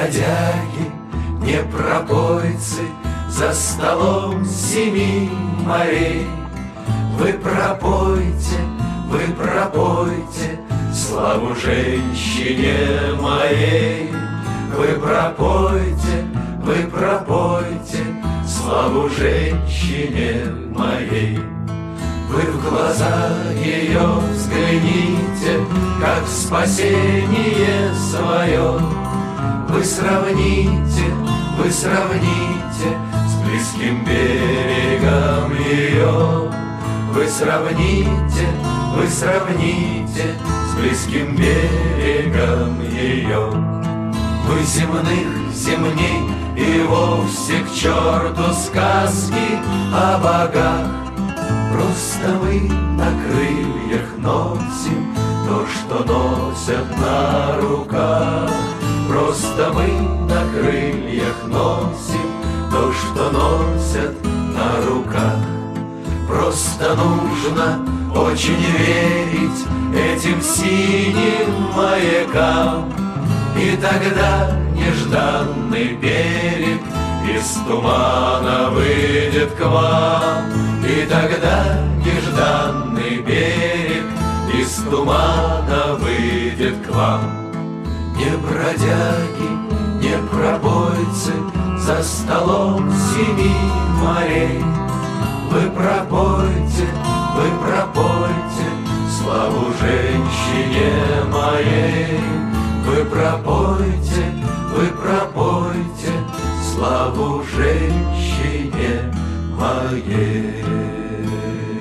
бродяги, не пропойцы за столом семи морей. Вы пропойте славу женщине моей. Вы пропойте славу женщине моей. Вы в глаза ее взгляните, как спасение свое. Вы сравните с близким берегом ее. Вы сравните с близким берегом ее. Вы земней и вовсе к черту сказки о богах. Просто мы на крыльях носим то, что носят на руках. Просто мы на крыльях носим то, что носят на руках. Просто нужно очень верить этим синим маякам, и тогда нежданный берег из тумана выйдет к вам. И тогда нежданный берег из тумана выйдет к вам. Не бродяги, не пропойцы за столом семи морей. Вы пропойте славу женщине моей. Вы пропойте славу женщине моей.